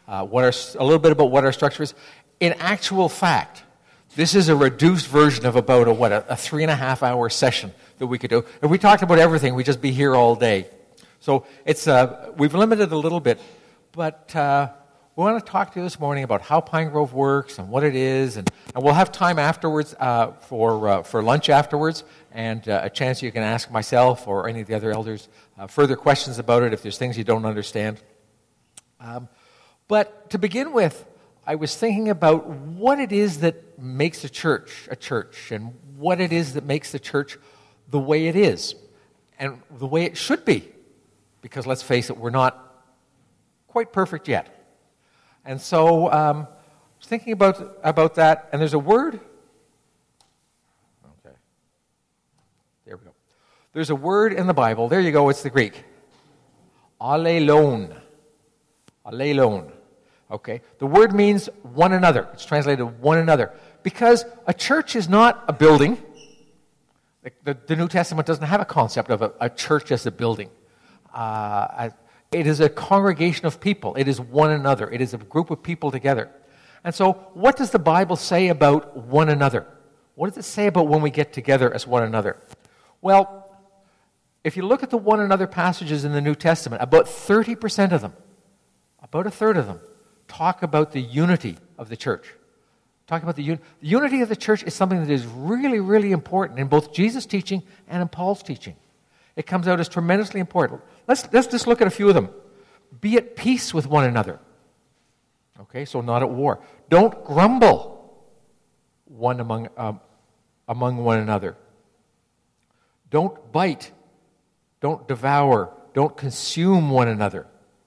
a little bit about what our structure is. In actual fact, this is a reduced version of about a 3.5-hour session that we could do. If we talked about everything, we'd just be here all day. So we've limited a little bit, but we want to talk to you this morning about how Pine Grove works and what it is, and we'll have time afterwards for lunch afterwards, and a chance you can ask myself or any of the other elders further questions about it if there's things you don't understand. But to begin with, I was thinking about what it is that makes a church, and what it is that makes the church the way it is, and the way it should be. Because let's face it, we're not quite perfect yet. And so I was thinking about that, and there's a word. Okay. There we go. There's a word in the Bible. There you go, it's the Greek. Allelon. Allelon. Okay. The word means one another. It's translated one another. Because a church is not a building. The New Testament doesn't have a concept of a church as a building. It is a congregation of people. It is one another. It is a group of people together. And so, what does the Bible say about one another? What does it say about when we get together as one another? Well, if you look at the one another passages in the New Testament, about 30% of them, about a third of them, talk about the unity of the church. Talk about the unity of the church is something that is really, really important in both Jesus' teaching and in Paul's teaching. It comes out as tremendously important. Let's just look at a few of them. Be at peace with one another. Okay, so not at war. Don't grumble among one another. Don't bite. Don't devour. Don't consume one another.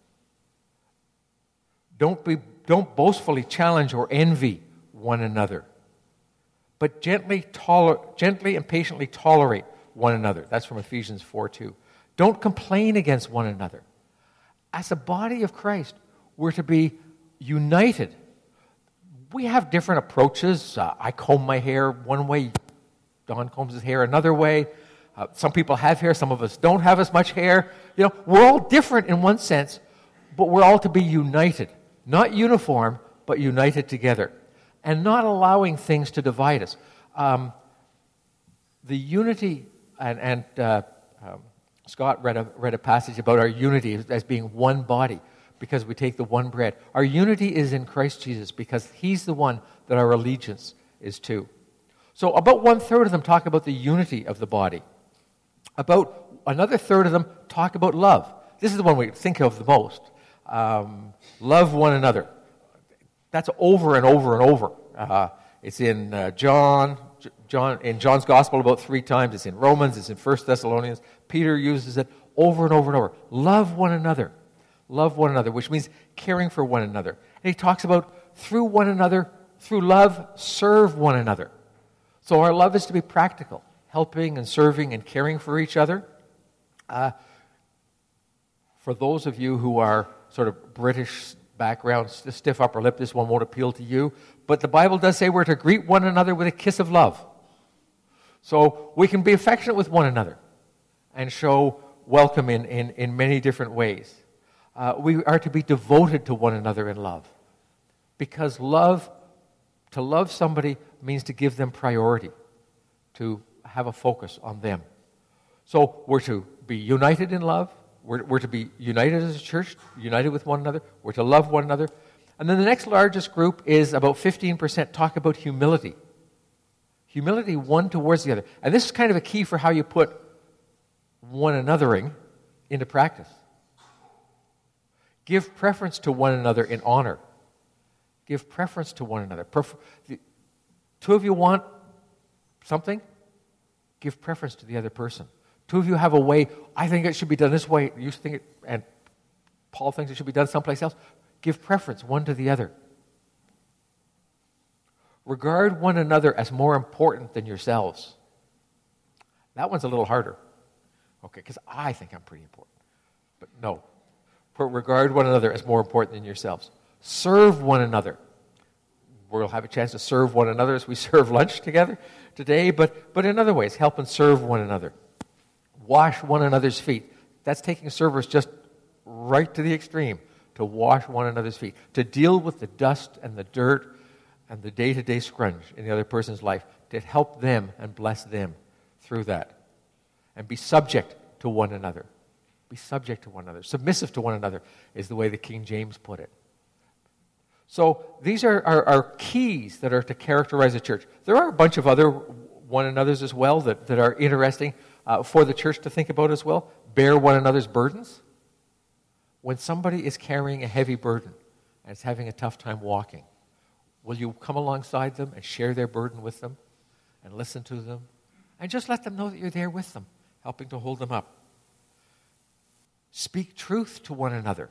Don't boastfully challenge or envy one another. But gently and patiently tolerate one another. That's from Ephesians 4:2. Don't complain against one another. As a body of Christ, we're to be united. We have different approaches. I comb my hair one way. Don combs his hair another way. Some people have hair. Some of us don't have as much hair. We're all different in one sense, but we're all to be united. Not uniform, but united together. And not allowing things to divide us. The unity, and Scott read a passage about our unity as being one body because we take the one bread. Our unity is in Christ Jesus because He's the one that our allegiance is to. So about 1/3 of them talk about the unity of the body. About another third of them talk about love. This is the one we think of the most. Love one another. That's over and over and over. It's in John's Gospel about 3 times. It's in Romans. It's in 1 Thessalonians. Peter uses it over and over and over. Love one another. Love one another, which means caring for one another. And he talks about through one another, through love, serve one another. So our love is to be practical, helping and serving and caring for each other. For those of you who are sort of British background, stiff upper lip, this one won't appeal to you. But the Bible does say we're to greet one another with a kiss of love. So we can be affectionate with one another and show welcome in many different ways. We are to be devoted to one another in love. Because to love somebody means to give them priority, to have a focus on them. So we're to be united in love. We're to be united as a church, united with one another. We're to love one another. And then the next largest group is about 15% talk about humility. Humility one towards the other. And this is kind of a key for how you put one anothering into practice. Give preference to one another in honor. Give preference to one another. Two of you want something? Give preference to the other person. Two of you have a way, I think it should be done this way, you think it, and Paul thinks it should be done someplace else. Give preference one to the other. Regard one another as more important than yourselves. That one's a little harder. Okay, because I think I'm pretty important. But no. Regard one another as more important than yourselves. Serve one another. We'll have a chance to serve one another as we serve lunch together today, but in other ways, help and serve one another. Wash one another's feet. That's taking service just right to the extreme, to to wash one another's feet, to deal with the dust and the dirt and the day-to-day scrunch in the other person's life, to help them and bless them through that. And be subject to one another. Be subject to one another. Submissive to one another is the way the King James put it. So these are keys that are to characterize a church. There are a bunch of other one another's as well that are interesting for the church to think about as well. Bear one another's burdens. When somebody is carrying a heavy burden and is having a tough time walking, will you come alongside them and share their burden with them and listen to them and just let them know that you're there with them, helping to hold them up? Speak truth to one another.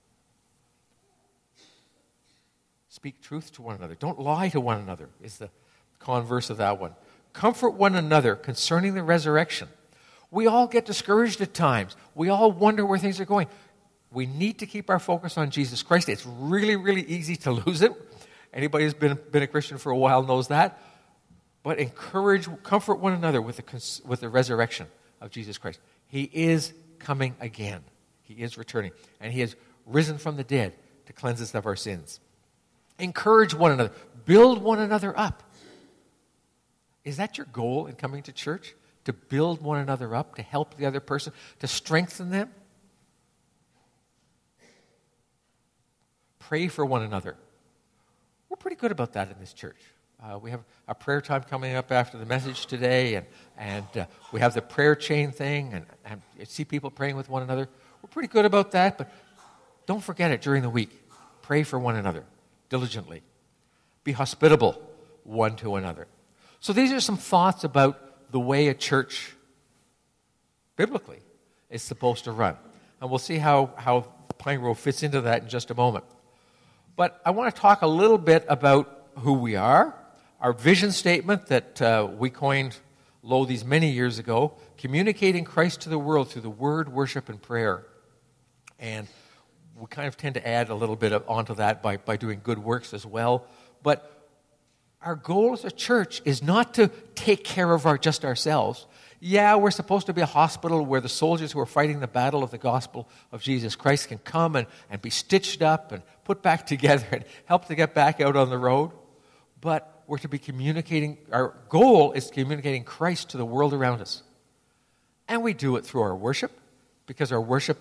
Speak truth to one another. Don't lie to one another is the converse of that one. Comfort one another concerning the resurrection. We all get discouraged at times. We all wonder where things are going. We need to keep our focus on Jesus Christ. It's really, really easy to lose it. Anybody who's been a Christian for a while knows that. But comfort one another with the resurrection of Jesus Christ. He is coming again. He is returning. And He has risen from the dead to cleanse us of our sins. Encourage one another. Build one another up. Is that your goal in coming to church? To build one another up, to help the other person, to strengthen them? Pray for one another. We're pretty good about that in this church. We have a prayer time coming up after the message today, and we have the prayer chain thing, and I see people praying with one another. We're pretty good about that, but don't forget it during the week. Pray for one another diligently. Be hospitable one to another. So these are some thoughts about the way a church, biblically, is supposed to run. And we'll see how Pine Grove fits into that in just a moment. But I want to talk a little bit about who we are, our vision statement that we coined these many years ago, communicating Christ to the world through the word, worship, and prayer. And we kind of tend to add a little bit onto that by doing good works as well. But our goal as a church is not to take care of just ourselves. Yeah, we're supposed to be a hospital where the soldiers who are fighting the battle of the gospel of Jesus Christ can come and be stitched up and put back together and help to get back out on the road. But we're to be communicating, our goal is communicating Christ to the world around us. And we do it through our worship, because our worship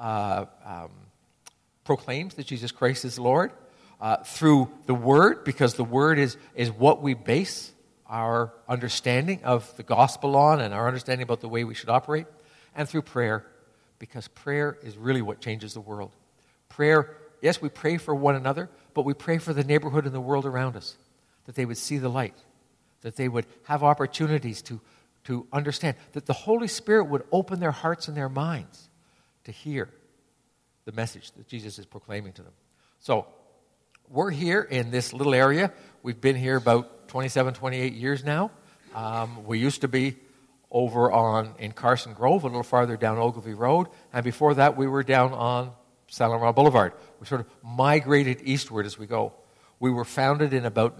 proclaims that Jesus Christ is Lord. Through the Word, because the Word is what we base our understanding of the gospel on and our understanding about the way we should operate. And through prayer, because prayer is really what changes the world. Prayer, yes, we pray for one another, but we pray for the neighborhood and the world around us, that they would see the light, that they would have opportunities to understand, that the Holy Spirit would open their hearts and their minds to hear the message that Jesus is proclaiming to them. So, we're here in this little area. We've been here about 27, 28 years now. We used to be over in Carson Grove, a little farther down Ogilvie Road. And before that, we were down on Saint Laurent Boulevard. We sort of migrated eastward as we go. We were founded in about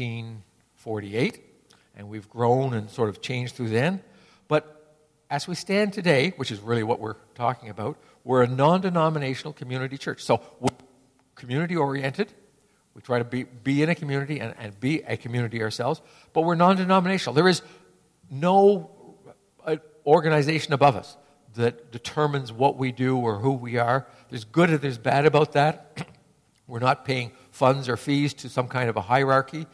1948, and we've grown and sort of changed through then. But as we stand today, which is really what we're talking about, we're a non-denominational community church. So we're community-oriented. We try to be in a community and be a community ourselves, but we're non-denominational. There is no organization above us that determines what we do or who we are. There's good and there's bad about that. We're not paying funds or fees to some kind of a hierarchy.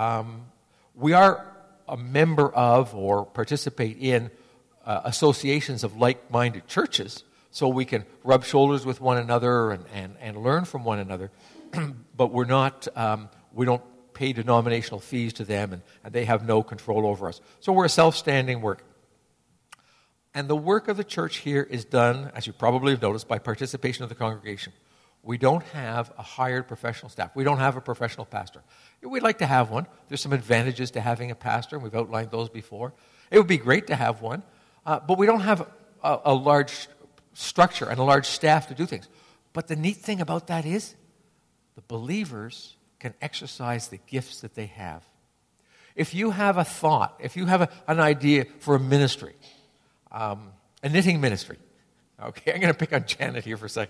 We are a member of or participate in associations of like-minded churches, so we can rub shoulders with one another and learn from one another. But we're not, we don't pay denominational fees to them, and they have no control over us. So we're a self-standing work. And the work of the church here is done, as you probably have noticed, by participation of the congregation. We don't have a hired professional staff. We don't have a professional pastor. We'd like to have one. There's some advantages to having a pastor, and we've outlined those before. It would be great to have one, but we don't have a large structure and a large staff to do things. But the neat thing about that is the believers can exercise the gifts that they have. If you have a thought, if you have an idea for a ministry, a knitting ministry, okay, I'm going to pick on Janet here for a second.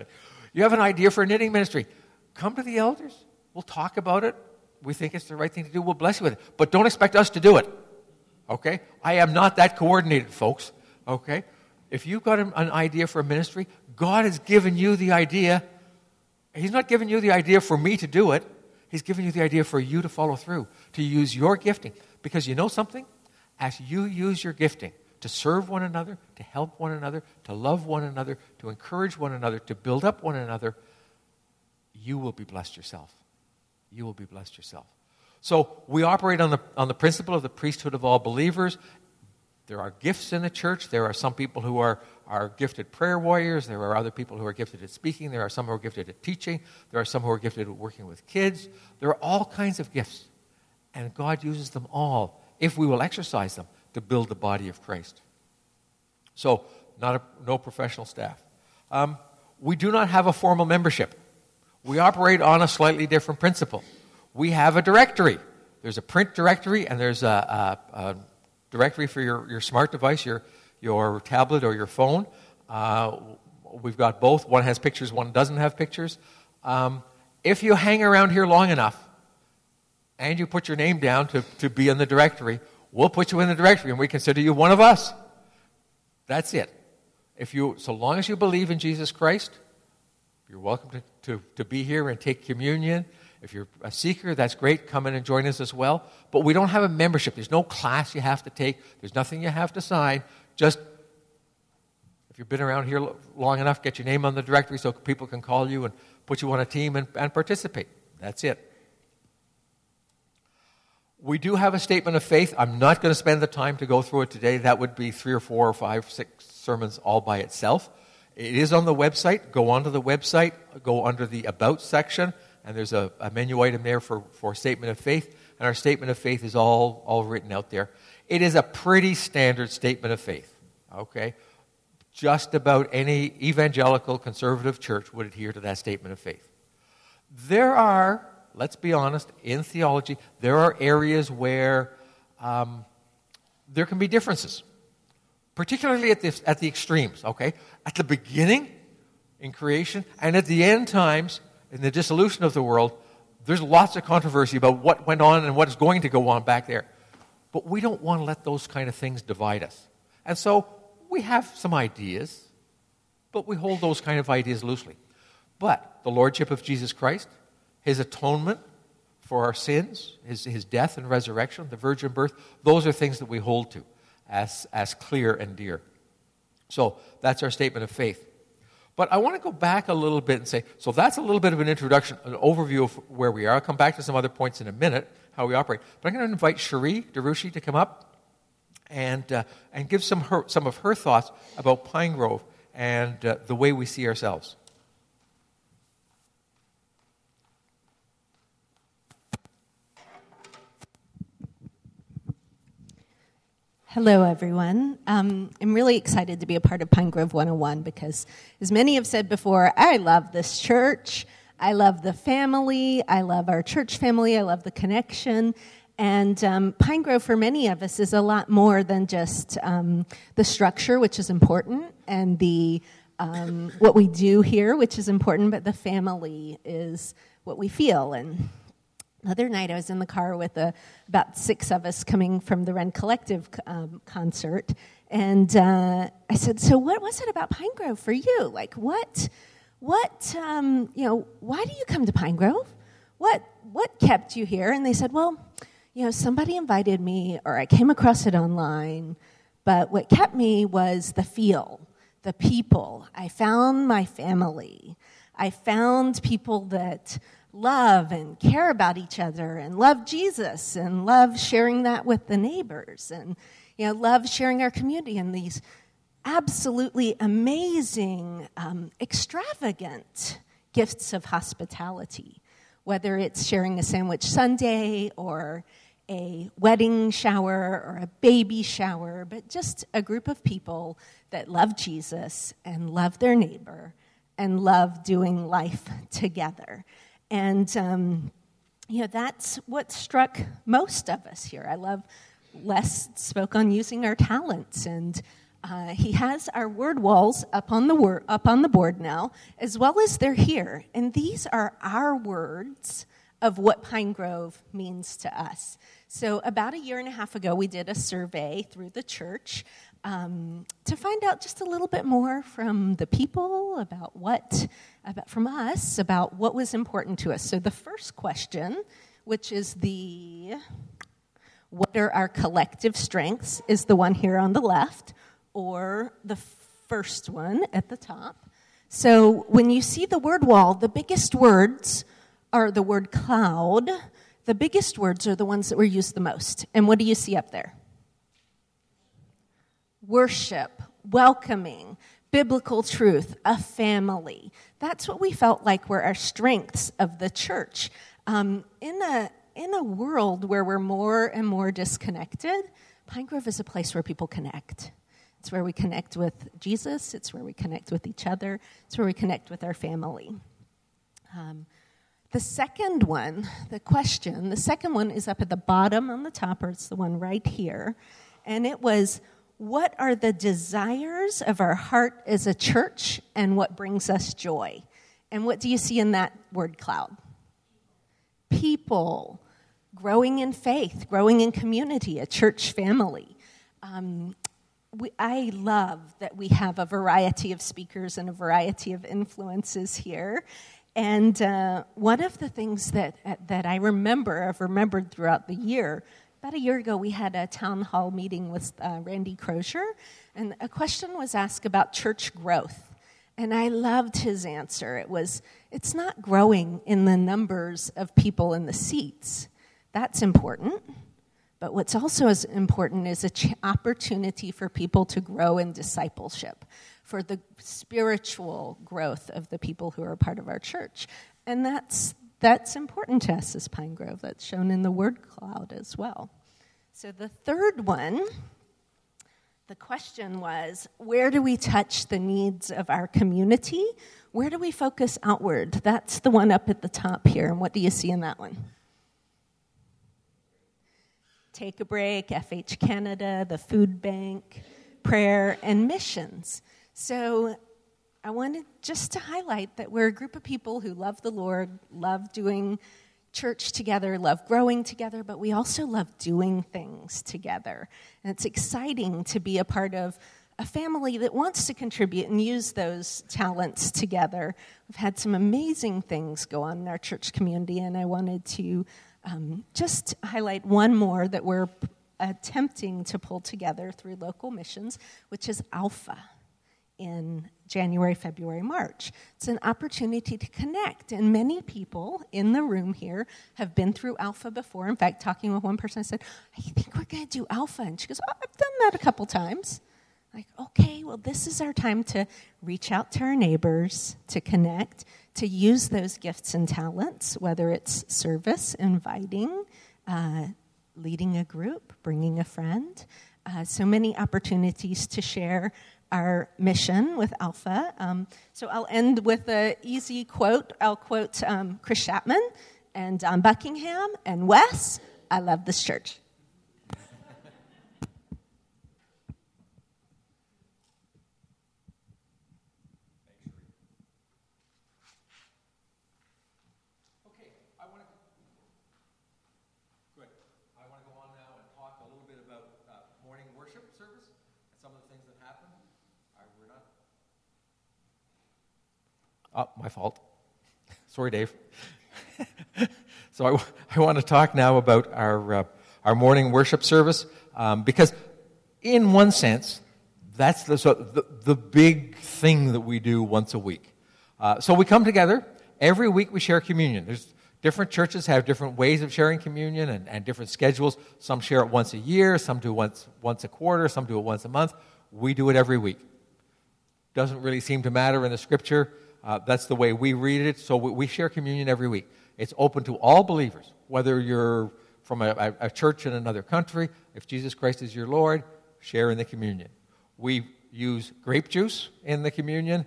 You have an idea for a knitting ministry. Come to the elders. We'll talk about it. We think it's the right thing to do. We'll bless you with it. But don't expect us to do it. Okay? I am not that coordinated, folks. Okay? If you've got an idea for a ministry, God has given you the idea. He's not giving you the idea for me to do it. He's giving you the idea for you to follow through, to use your gifting. Because you know something? As you use your gifting to serve one another, to help one another, to love one another, to encourage one another, to build up one another, you will be blessed yourself. You will be blessed yourself. So we operate on the principle of the priesthood of all believers. There are gifts in the church. There are some people who are gifted prayer warriors. There are other people who are gifted at speaking. There are some who are gifted at teaching. There are some who are gifted at working with kids. There are all kinds of gifts. And God uses them all, if we will exercise them, to build the body of Christ. So, no professional staff. We do not have a formal membership. We operate on a slightly different principle. We have a directory. There's a print directory, and there's a directory for your smart device, your tablet or your phone. We've got both. One has pictures, one doesn't have pictures. If you hang around here long enough, and you put your name down to be in the directory, we'll put you in the directory, and we consider you one of us. That's it. So long as you believe in Jesus Christ, you're welcome to be here and take communion. If you're a seeker, that's great. Come in and join us as well. But we don't have a membership. There's no class you have to take. There's nothing you have to sign. Just, if you've been around here long enough, get your name on the directory so people can call you and put you on a team and participate. That's it. We do have a statement of faith. I'm not going to spend the time to go through it today. That would be 3 or 4 or 5, 6 sermons all by itself. It is on the website. Go onto the website, go under the About section, and there's a menu item there for statement of faith. And our statement of faith is all written out there. It is a pretty standard statement of faith. Okay? Just about any evangelical conservative church would adhere to that statement of faith. There are, let's be honest, in theology, there are areas where there can be differences, particularly at the extremes, okay? At the beginning, in creation, and at the end times, in the dissolution of the world, there's lots of controversy about what went on and what is going to go on back there. But we don't want to let those kind of things divide us. And so we have some ideas, but we hold those kind of ideas loosely. But the Lordship of Jesus Christ, His atonement for our sins, His death and resurrection, the virgin birth, those are things that we hold to as clear and dear. So that's our statement of faith. But I want to go back a little bit and say, so that's a little bit of an introduction, an overview of where we are. I'll come back to some other points in a minute, how we operate. But I'm going to invite Cherie DeRushi to come up and give some of her thoughts about Pine Grove and the way we see ourselves. Hello, everyone. I'm really excited to be a part of Pine Grove 101 because, as many have said before, I love this church. I love the family. I love our church family. I love the connection. And Pine Grove, for many of us, is a lot more than just the structure, which is important, and the what we do here, which is important, but the family is what we feel. And the other night, I was in the car with about 6 of us coming from the Ren Collective concert, and I said, "So, what was it about Pine Grove for you? Like, what, why do you come to Pine Grove? What kept you here?" And they said, "Well, somebody invited me, or I came across it online, but what kept me was the feel, the people. I found my family. I found people that love and care about each other and love Jesus and love sharing that with the neighbors and, love sharing our community in these absolutely amazing, extravagant gifts of hospitality, whether it's sharing a sandwich sundae or a wedding shower or a baby shower, but just a group of people that love Jesus and love their neighbor and love doing life together. And, that's what struck most of us here. I love Les spoke on using our talents and He has our word walls up on the board now, as well as they're here. And these are our words of what Pine Grove means to us. So about a year and a half ago, we did a survey through the church to find out just a little bit more from the people from us about what was important to us. So the first question, which is what are our collective strengths, is the one here on the left, or the first one at the top. So when you see the word wall, the biggest words are the word cloud. The biggest words are the ones that were used the most. And what do you see up there? Worship, welcoming, biblical truth, a family. That's what we felt like were our strengths of the church. In a world where we're more and more disconnected, Pine Grove is a place where people connect. It's where we connect with Jesus. It's where we connect with each other. It's where we connect with our family. The second one is up at the bottom on the top, or it's the one right here. And it was, what are the desires of our heart as a church and what brings us joy? And what do you see in that word cloud? People, growing in faith, growing in community, a church family. I love that we have a variety of speakers and a variety of influences here. And one of the things that I've remembered throughout the year, about a year ago we had a town hall meeting with Randy Crozier, and a question was asked about church growth. And I loved his answer. It's not growing in the numbers of people in the seats. That's important. But what's also as important is an opportunity for people to grow in discipleship, for the spiritual growth of the people who are a part of our church. And that's important to us as Pine Grove. That's shown in the word cloud as well. So the third one, the question was, where do we touch the needs of our community? Where do we focus outward? That's the one up at the top here. And what do you see in that one? Take a Break, FH Canada, the food bank, prayer, and missions. So I wanted just to highlight that we're a group of people who love the Lord, love doing church together, love growing together, but we also love doing things together. And it's exciting to be a part of a family that wants to contribute and use those talents together. We've had some amazing things go on in our church community, and I wanted to just highlight one more that we're attempting to pull together through local missions, which is Alpha in January, February, March. It's an opportunity to connect, and many people in the room here have been through Alpha before. In fact, talking with one person, I said, I think we're going to do Alpha, and she goes, oh, I've done that a couple times. Like, okay, well, this is our time to reach out to our neighbors, to connect, to use those gifts and talents, whether it's service, inviting, leading a group, bringing a friend. So many opportunities to share our mission with Alpha. So I'll end with an easy quote. I'll quote Chris Chapman and Don Buckingham and Wes. I love this church. Oh, my fault. Sorry, Dave. So I want to talk now about our morning worship service because, in one sense, that's the big thing that we do once a week. So we come together every week. We share communion. There's different churches have different ways of sharing communion and different schedules. Some share it once a year. Some do it once a quarter. Some do it once a month. We do it every week. Doesn't really seem to matter in the Scripture. That's the way we read it. So we share communion every week. It's open to all believers, whether you're from a church in another country. If Jesus Christ is your Lord, share in the communion. We use grape juice in the communion.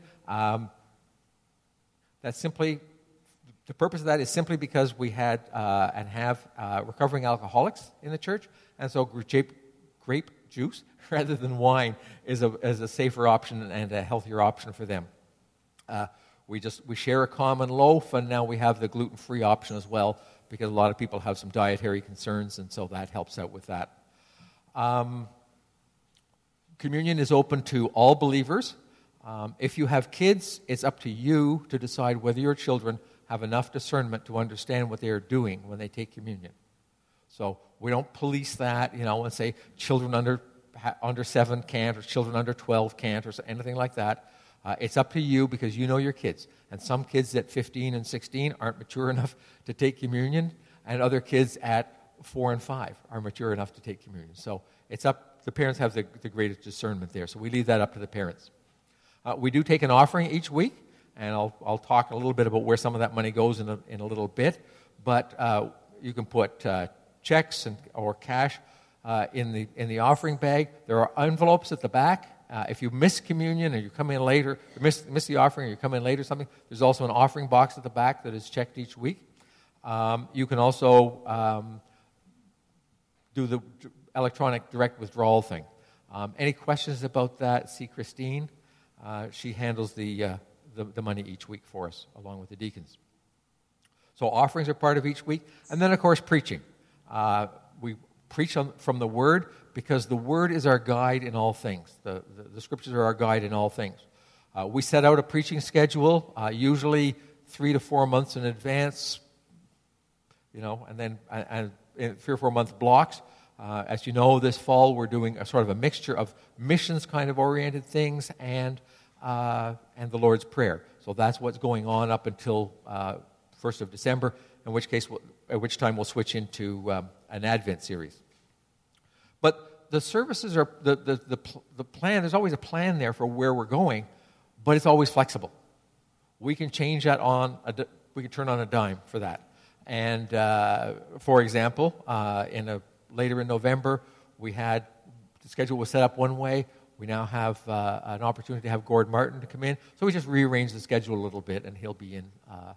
That's simply, the purpose of that is simply because we had and have recovering alcoholics in the church. And so grape juice rather than wine is a safer option and a healthier option for them. We share a common loaf, and now we have the gluten-free option as well, because a lot of people have some dietary concerns, and so that helps out with that. Communion is open to all believers. If you have kids, it's up to you to decide whether your children have enough discernment to understand what they are doing when they take communion. So we don't police that, and say children under 7 can't, or children under 12 can't, or anything like that. It's up to you, because you know your kids. And some kids at 15 and 16 aren't mature enough to take communion, and other kids at 4 and 5 are mature enough to take communion. So it's up, the parents have the greatest discernment there. So we leave that up to the parents. We do take an offering each week, and I'll talk a little bit about where some of that money goes in a little bit. But you can put checks or cash in the offering bag. There are envelopes at the back. If you miss communion or you come in later, miss the offering or you come in late or something, there's also an offering box at the back that is checked each week. You can also do the electronic direct withdrawal thing. Any questions about that, see Christine. She handles the money each week for us, along with the deacons. So offerings are part of each week. And then, of course, preaching. We preach from the Word, because the Word is our guide in all things. The Scriptures are our guide in all things. We set out a preaching schedule, usually 3 to 4 months in advance, and then in 3 or 4 month blocks. As you know, this fall we're doing a sort of a mixture of missions kind of oriented things and the Lord's Prayer. So that's what's going on up until 1st of December, at which time we'll switch into an Advent series. But the services are the plan. There's always a plan there for where we're going, but it's always flexible. We can change that we can turn on a dime for that. And for example, later in November, the schedule was set up one way. We now have an opportunity to have Gord Martin to come in, so we just rearranged the schedule a little bit, and he'll be in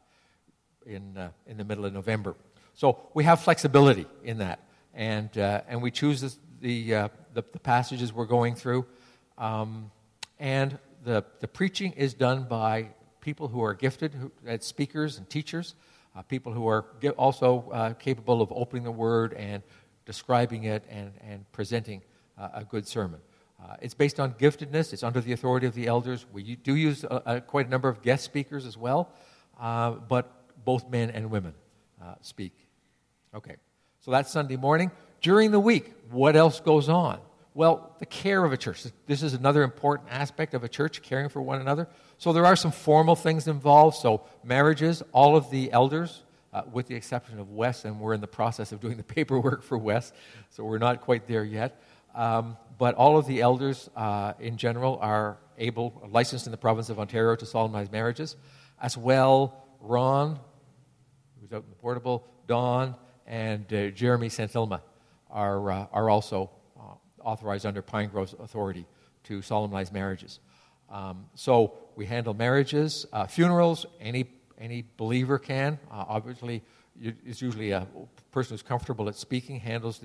the middle of November. So we have flexibility in that, and we choose the passages we're going through, and the preaching is done by people who are gifted as speakers and teachers, people who are also capable of opening the Word and describing it and presenting a good sermon. It's based on giftedness. It's under the authority of the elders. We do use quite a number of guest speakers as well, but both men and women speak. Okay, so that's Sunday morning. During the week, what else goes on? Well, the care of a church. This is another important aspect of a church, caring for one another. So there are some formal things involved. So marriages, all of the elders, with the exception of Wes, and we're in the process of doing the paperwork for Wes, so we're not quite there yet. But all of the elders in general are licensed in the province of Ontario to solemnize marriages. As well, Ron, who's out in the portable, Don, and Jeremy Santilma are also authorized under Pine Grove's authority to solemnize marriages. So we handle marriages, funerals. Any believer can. Obviously, it's usually a person who's comfortable at speaking handles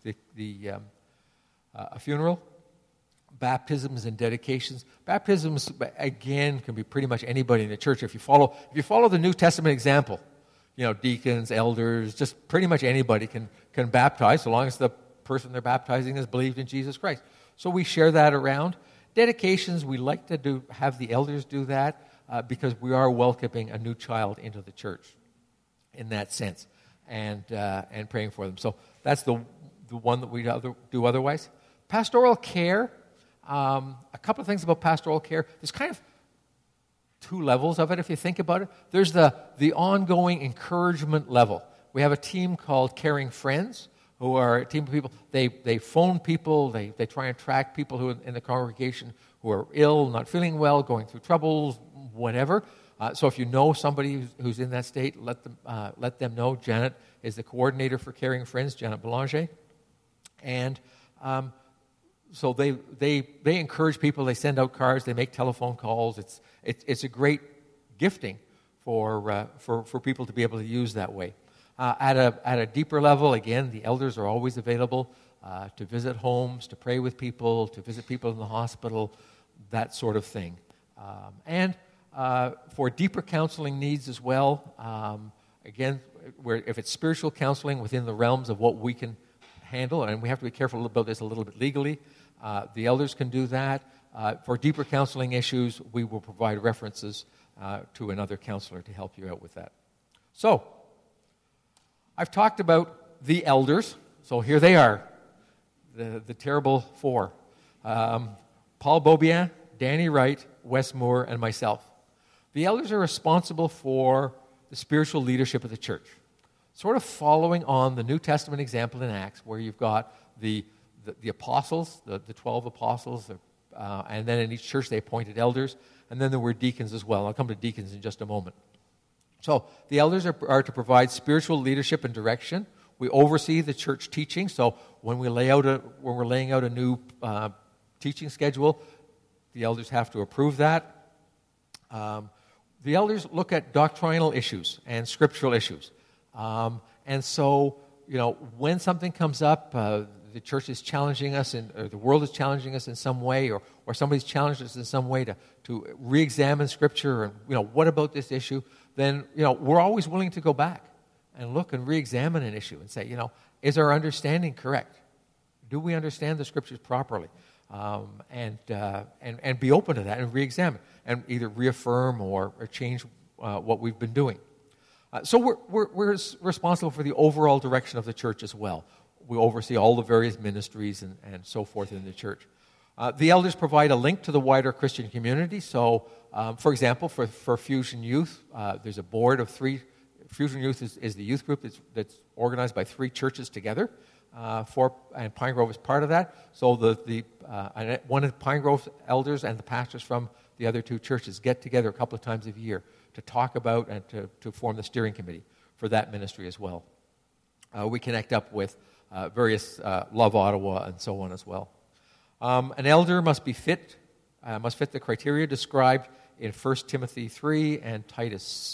a funeral. Baptisms and dedications. Baptisms, again, can be pretty much anybody in the church. If you follow the New Testament example, deacons, elders, just pretty much anybody can baptize, so long as the person they're baptizing has believed in Jesus Christ. So we share that around. Dedications, we like to have the elders do that because we are welcoming a new child into the church in that sense, and praying for them. So that's the one that we do otherwise. Pastoral care. A couple of things about pastoral care. There's kind of two levels of it, if you think about it. There's the ongoing encouragement level. We have a team called Caring Friends, who are a team of people. They phone people. They try and track people who in the congregation who are ill, not feeling well, going through troubles, whatever. So if you know somebody who's in that state, let them know. Janet is the coordinator for Caring Friends, Janet Belanger. And so they encourage people. They send out cards. They make telephone calls. It's a great gifting for people to be able to use that way. At a deeper level, again, the elders are always available. to visit homes, to pray with people, to visit people in the hospital, that sort of thing. And for deeper counseling needs as well, again, if it's spiritual counseling within the realms of what we can handle, and we have to be careful about this a little bit legally, the elders can do that. For deeper counseling issues, we will provide references to another counselor to help you out with that. So, I've talked about the elders, so here they are, the terrible four. Paul Beaubien, Danny Wright, Wes Moore, and myself. The elders are responsible for the spiritual leadership of the church, sort of following on the New Testament example in Acts, where you've got the apostles, the 12 apostles, and then in each church they appointed elders, and then there were deacons as well. I'll come to deacons in just a moment. So the elders are to provide spiritual leadership and direction. We oversee the church teaching. So when we're laying out a new teaching schedule, the elders have to approve that. The elders look at doctrinal issues and scriptural issues. And so, when something comes up, the church is challenging us, or the world is challenging us in some way, or somebody's challenged us in some way to re-examine Scripture, and, what about this issue? Then, we're always willing to go back and look and re-examine an issue and say, is our understanding correct? Do we understand the Scriptures properly? And be open to that and re-examine and either reaffirm or change what we've been doing. So we're responsible for the overall direction of the church as well. We oversee all the various ministries and so forth in the church. The elders provide a link to the wider Christian community. So, for example, for Fusion Youth, there's a board of 3. Fusion Youth is the youth group that's organized by 3 churches together. And Pine Grove is part of that. So one of the Pine Grove elders and the pastors from the other 2 churches get together a couple of times a year to talk about and to form the steering committee for that ministry as well. We connect up with various Love Ottawa and so on as well. An elder must fit the criteria described in 1 Timothy 3 and Titus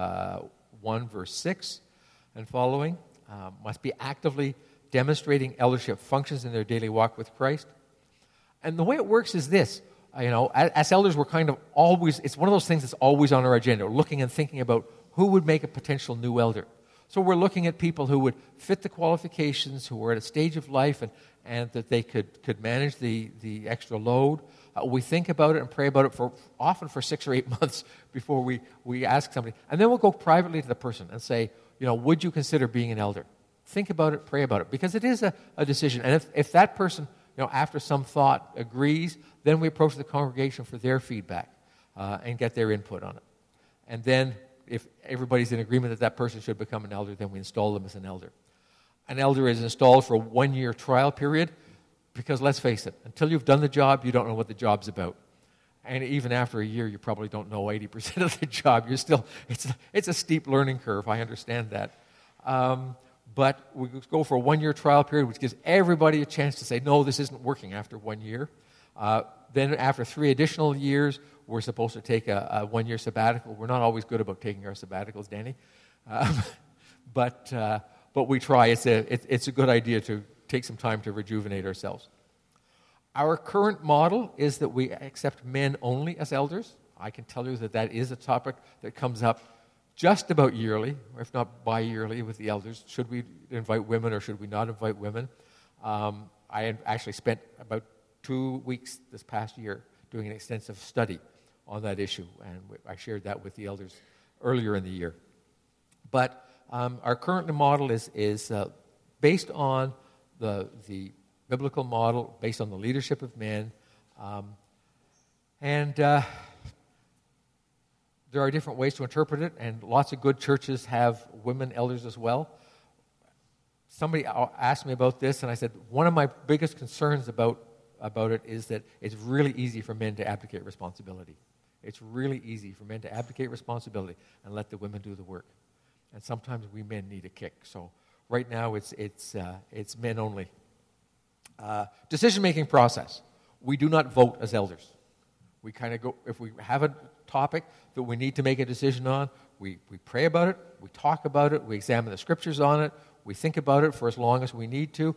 1 verse 6 and following. Must be actively demonstrating eldership functions in their daily walk with Christ. And the way it works is this, as elders, we're kind of always, it's one of those things that's always on our agenda, looking and thinking about who would make a potential new elder. So we're looking at people who would fit the qualifications, who are at a stage of life and that they could manage the extra load. We think about it and pray about it often for 6 or 8 months before we ask somebody. And then we'll go privately to the person and say, would you consider being an elder? Think about it, pray about it, because it is a decision. And if that person, after some thought agrees, then we approach the congregation for their feedback and get their input on it. And then if everybody's in agreement that person should become an elder, then we install them as an elder. An elder is installed for a 1-year trial period because, let's face it, until you've done the job, you don't know what the job's about. And even after a year, you probably don't know 80% of the job. You're still, it's a steep learning curve. I understand that. But we go for a 1-year trial period, which gives everybody a chance to say, no, this isn't working after 1 year. Then after 3 additional years, we're supposed to take a 1-year sabbatical. We're not always good about taking our sabbaticals, Danny. But we try. It's a good idea to take some time to rejuvenate ourselves. Our current model is that we accept men only as elders. I can tell you that is a topic that comes up just about yearly, or if not bi-yearly, with the elders. Should we invite women or should we not invite women? I had actually spent about 2 weeks this past year doing an extensive study on that issue, and I shared that with the elders earlier in the year. But our current model is based on the biblical model, based on the leadership of men, and there are different ways to interpret it, and lots of good churches have women elders as well. Somebody asked me about this, and I said, one of my biggest concerns about it is that it's really easy for men to abdicate responsibility. It's really easy for men to abdicate responsibility and let the women do the work. And sometimes we men need a kick. So right now it's men only. Decision-making process. We do not vote as elders. We kind of go, if we have a topic that we need to make a decision on, we pray about it, we talk about it, we examine the scriptures on it, we think about it for as long as we need to,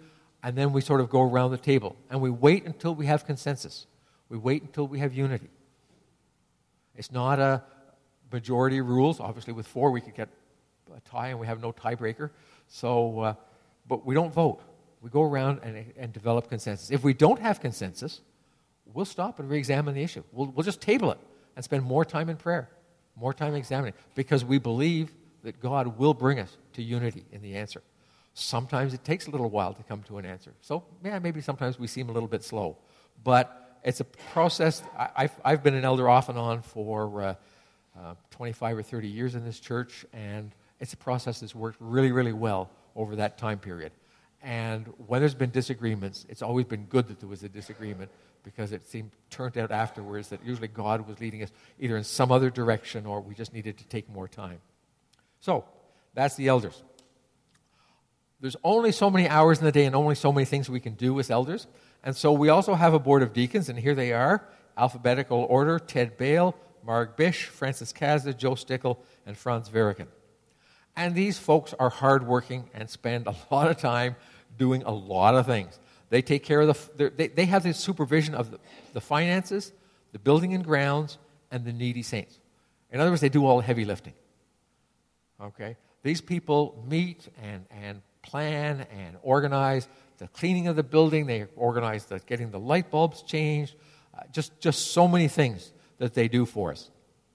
And then we sort of go around the table. And we wait until we have consensus. We wait until we have unity. It's not a majority rules. Obviously, with 4, we could get a tie, and we have no tiebreaker. So, but we don't vote. We go around and develop consensus. If we don't have consensus, we'll stop and re-examine the issue. We'll just table it and spend more time in prayer, more time examining, because we believe that God will bring us to unity in the answer. Sometimes it takes a little while to come to an answer. So, yeah, maybe sometimes we seem a little bit slow. But it's a process. I've been an elder off and on for 25 or 30 years in this church, and it's a process that's worked really, really well over that time period. And when there's been disagreements, it's always been good that there was a disagreement, because it turned out afterwards that usually God was leading us either in some other direction, or we just needed to take more time. So, that's the elders. There's only so many hours in the day and only so many things we can do as elders. And so we also have a board of deacons, and here they are, alphabetical order: Ted Bale, Marg Bish, Francis Kazda, Joe Stickle, and Franz Veriken. And these folks are hardworking and spend a lot of time doing a lot of things. They take care of they have the supervision of the finances, the building and grounds, and the needy saints. In other words, they do all the heavy lifting. Okay? These people meet and plan and organize the cleaning of the building. They organize getting the light bulbs changed. Just so many things that they do for us.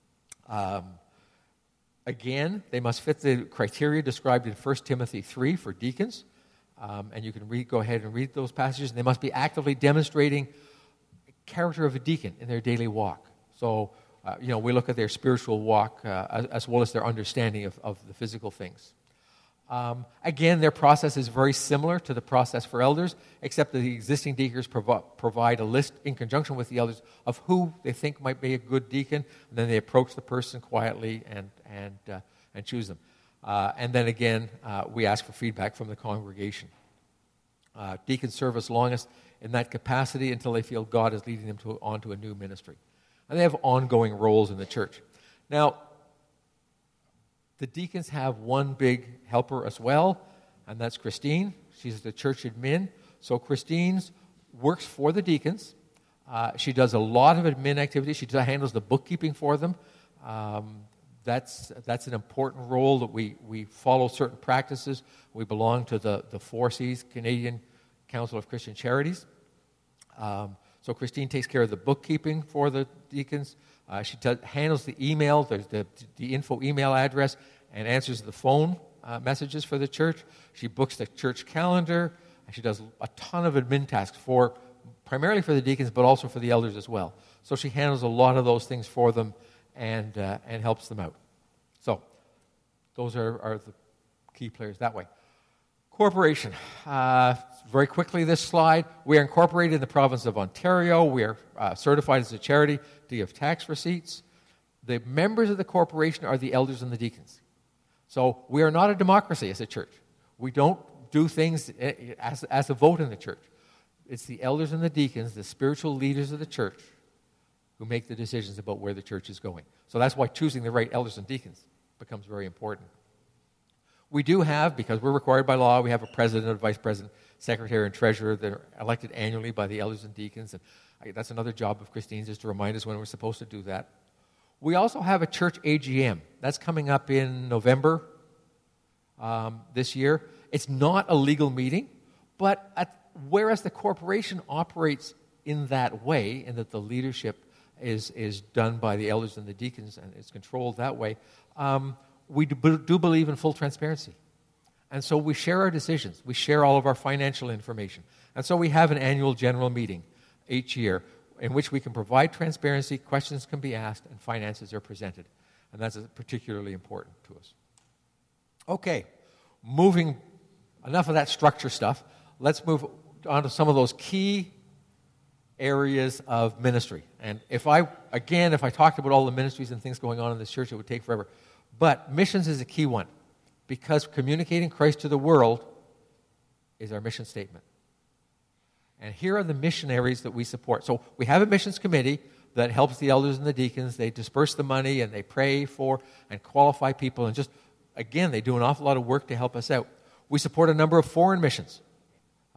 Again, they must fit the criteria described in 1 Timothy 3 for deacons. And you can go ahead and read those passages. And they must be actively demonstrating character of a deacon in their daily walk. So, we look at their spiritual walk as well as their understanding of the physical things. Again, their process is very similar to the process for elders, except that the existing deacons provide a list in conjunction with the elders of who they think might be a good deacon, and then they approach the person quietly and choose them. And then again, we ask for feedback from the congregation. Deacons serve as longest in that capacity until they feel God is leading them on to a new ministry. And they have ongoing roles in the church. Now, the deacons have one big helper as well, and that's Christine. She's the church admin. So Christine works for the deacons. She does a lot of admin activities. She handles the bookkeeping for them. That's an important role that we follow certain practices. We belong to the 4Cs, Canadian Council of Christian Charities. So Christine takes care of the bookkeeping for the deacons. She handles the email, the info email address, and answers the phone messages for the church. She books the church calendar, and she does a ton of admin tasks primarily for the deacons, but also for the elders as well. So she handles a lot of those things for them and helps them out. So those are the key players that way. Corporation. Very quickly, this slide. We are incorporated in the province of Ontario. We are certified as a charity to give tax receipts. The members of the corporation are the elders and the deacons. So we are not a democracy as a church. We don't do things as a vote in the church. It's the elders and the deacons, the spiritual leaders of the church, who make the decisions about where the church is going. So that's why choosing the right elders and deacons becomes very important. We do have, because we're required by law, we have a president, a vice president, secretary, and treasurer that are elected annually by the elders and deacons. And that's another job of Christine's, is to remind us when we're supposed to do that. We also have a church AGM. That's coming up in November this year. It's not a legal meeting, but whereas the corporation operates in that way, in that the leadership is done by the elders and the deacons and is controlled that way, we do believe in full transparency. And so we share our decisions. We share all of our financial information. And so we have an annual general meeting each year in which we can provide transparency, questions can be asked, and finances are presented. And that's particularly important to us. Okay, enough of that structure stuff. Let's move on to some of those key areas of ministry. And if I talked about all the ministries and things going on in this church, it would take forever. But missions is a key one, because communicating Christ to the world is our mission statement. And here are the missionaries that we support. So we have a missions committee that helps the elders and the deacons. They disperse the money and they pray for and qualify people. And they do an awful lot of work to help us out. We support a number of foreign missions.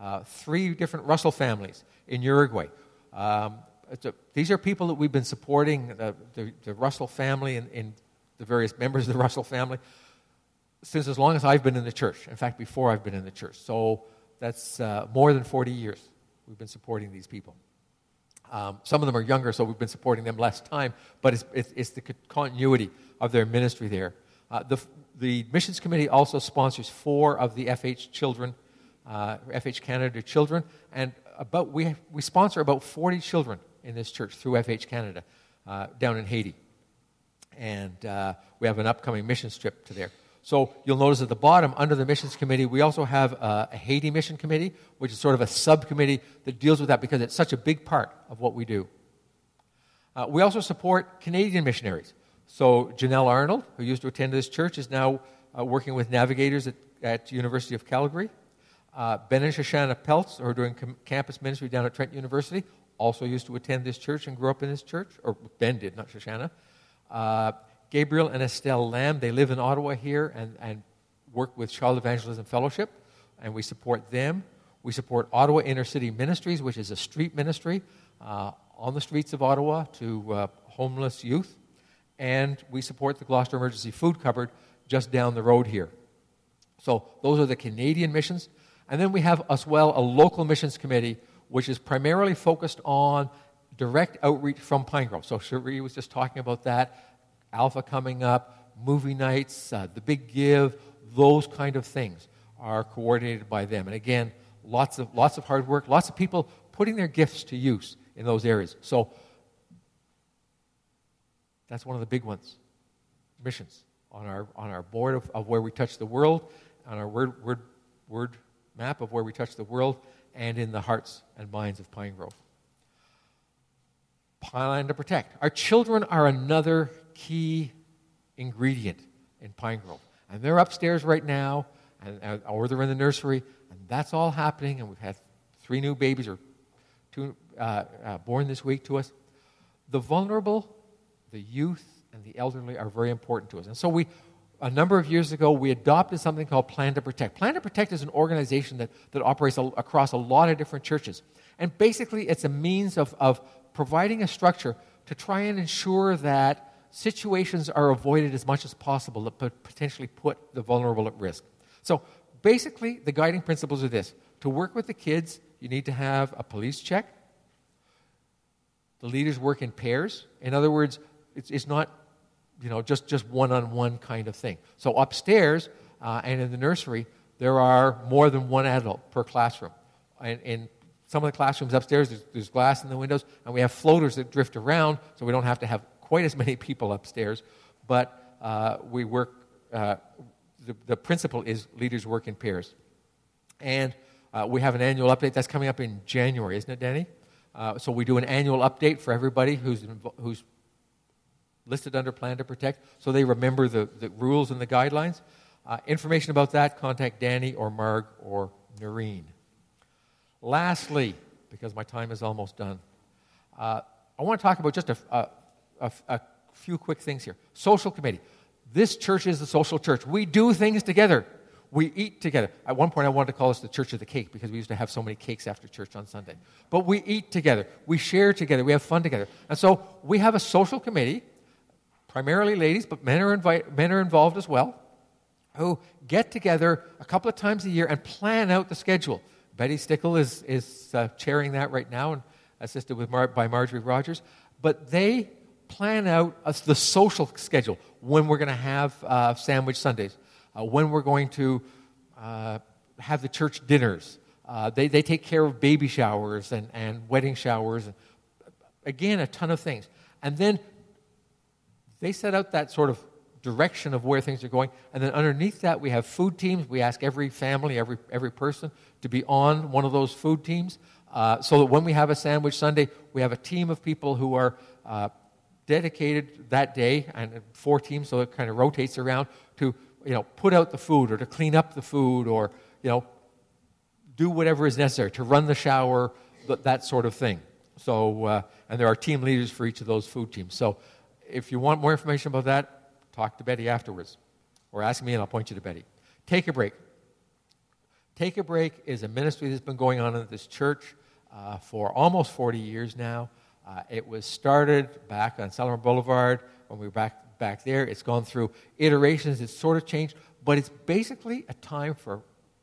3 different Russell families in Uruguay. These are people that we've been supporting, the Russell family and the various members of the Russell family, since as long as I've been in the church. In fact, before I've been in the church. So that's more than 40 years we've been supporting these people. Some of them are younger, so we've been supporting them less time, but it's the continuity of their ministry there. The Missions Committee also sponsors 4 of the FH children, FH Canada children, and we sponsor about 40 children in this church through FH Canada down in Haiti. And we have an upcoming missions trip to there. So you'll notice at the bottom, under the Missions Committee, we also have a Haiti Mission Committee, which is sort of a subcommittee that deals with that because it's such a big part of what we do. We also support Canadian missionaries. So Janelle Arnold, who used to attend this church, is now working with navigators at University of Calgary. Ben and Shoshana Peltz, who are doing campus ministry down at Trent University, also used to attend this church and grew up in this church. Or Ben did, not Shoshana. Gabriel and Estelle Lamb, they live in Ottawa here and work with Child Evangelism Fellowship, and we support them. We support Ottawa Inner City Ministries, which is a street ministry on the streets of Ottawa to homeless youth. And we support the Gloucester Emergency Food Cupboard just down the road here. So those are the Canadian missions. And then we have as well a local missions committee, which is primarily focused on direct outreach from Pine Grove. So Cherie was just talking about that. Alpha coming up, movie nights, the Big Give, those kind of things are coordinated by them. And again, lots of hard work, lots of people putting their gifts to use in those areas. So that's one of the big ones, missions on our board of where we touch the world, on our word map of where we touch the world, and in the hearts and minds of Pine Grove. Plan to Protect. Our children are another key ingredient in Pine Grove. And they're upstairs right now, or they're in the nursery, and that's all happening, and we've had 3 new babies, or 2 born this week to us. The vulnerable, the youth, and the elderly are very important to us. And so a number of years ago, we adopted something called Plan to Protect. Plan to Protect is an organization that operates across a lot of different churches. And basically, it's a means of providing a structure to try and ensure that situations are avoided as much as possible that potentially put the vulnerable at risk. So basically, the guiding principles are this. To work with the kids, you need to have a police check. The leaders work in pairs. In other words, it's not just one-on-one kind of thing. So upstairs and in the nursery, there are more than 1 adult per classroom. And in some of the classrooms upstairs, there's glass in the windows, and we have floaters that drift around, so we don't have to have quite as many people upstairs. But we work, the principle is leaders work in pairs. And we have an annual update that's coming up in January, isn't it, Danny? So we do an annual update for everybody who's listed under Plan to Protect, so they remember the rules and the guidelines. Information about that, contact Danny or Marg or Noreen. Lastly, because my time is almost done, I want to talk about just a few quick things here. Social committee. This church is a social church. We do things together. We eat together. At one point, I wanted to call us the Church of the Cake because we used to have so many cakes after church on Sunday. But we eat together. We share together. We have fun together. And so we have a social committee, primarily ladies, but men are involved as well, who get together a couple of times a year and plan out the schedule. Betty Stickle is chairing that right now and assisted by Marjorie Rogers. But they plan out the social schedule, when we're going to have sandwich Sundays, when we're going to have the church dinners. They take care of baby showers and wedding showers. Again, a ton of things. And then they set out that sort of direction of where things are going. And then underneath that, we have food teams. We ask every family, every person to be on one of those food teams so that when we have a sandwich Sunday, we have a team of people who are dedicated that day, and 4 teams, so it kind of rotates around to put out the food or to clean up the food or do whatever is necessary to run the shower, that sort of thing. So and there are team leaders for each of those food teams. So if you want more information about that, talk to Betty afterwards, or ask me and I'll point you to Betty. Take a break. Take a Break is a ministry that's been going on in this church for almost 40 years now. It was started back on Salomon Boulevard when we were back there. It's gone through iterations. It's sort of changed, but it's basically a time for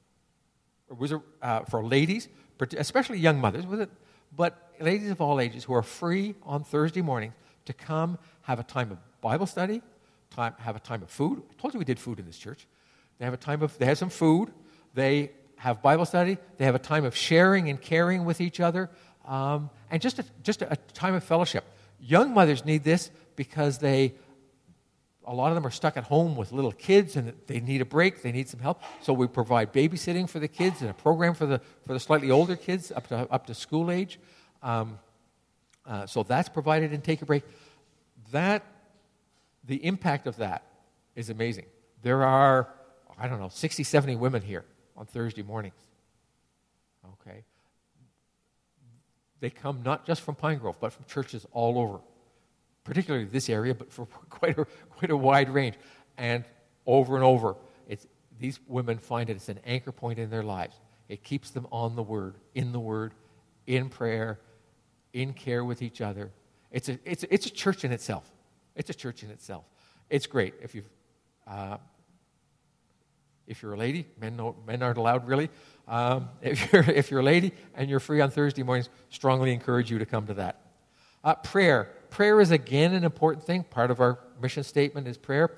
ladies, especially young mothers, but ladies of all ages who are free on Thursday mornings to come have a time of Bible study, have a time of food. I told you we did food in this church. They have some food. They have Bible study. They have a time of sharing and caring with each other, and just a time of fellowship. Young mothers need this because a lot of them are stuck at home with little kids, and they need a break. They need some help. So we provide babysitting for the kids and a program for the slightly older kids up to school age. So that's provided in Take a Break. The impact of that is amazing. There are, 60, 70 women here on Thursday mornings. Okay. They come not just from Pine Grove, but from churches all over, particularly this area, but for quite a wide range. And over, these women find it's an anchor point in their lives. It keeps them on the Word, in prayer, in care with each other. It's a church in itself. It's a church in itself. It's great. If you're a lady, men aren't allowed really. If you're a lady and you're free on Thursday mornings, strongly encourage you to come to that. Prayer. Prayer is again an important thing. Part of our mission statement is prayer.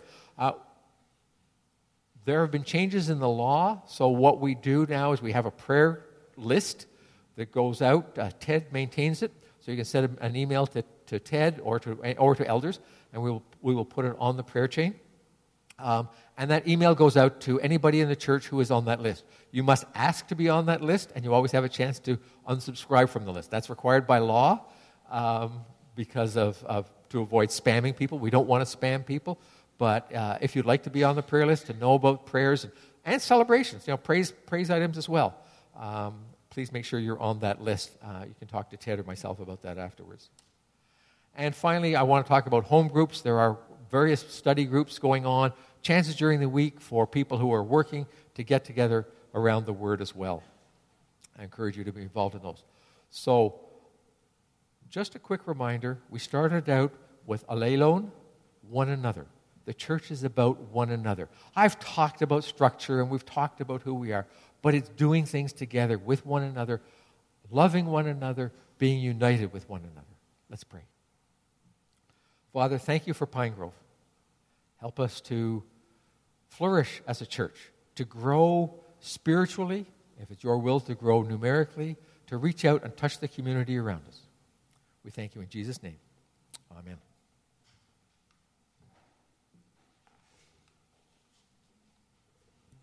There have been changes in the law, so what we do now is we have a prayer list that goes out. Ted maintains it, so you can send an email to Ted or to elders, and we will put it on the prayer chain. And that email goes out to anybody in the church who is on that list. You must ask to be on that list, and you always have a chance to unsubscribe from the list. That's required by law because to avoid spamming people. We don't want to spam people, but if you'd like to be on the prayer list to know about prayers and celebrations, praise items as well, please make sure you're on that list. You can talk to Ted or myself about that afterwards. And finally, I want to talk about home groups. There are various study groups going on, chances during the week for people who are working to get together around the Word as well. I encourage you to be involved in those. So, just a quick reminder, we started out with Allelon, one another. The church is about one another. I've talked about structure and we've talked about who we are, but it's doing things together with one another, loving one another, being united with one another. Let's pray. Father, thank you for Pine Grove. Help us to flourish as a church, to grow spiritually, if it's your will to grow numerically, to reach out and touch the community around us. We thank you in Jesus' name. Amen.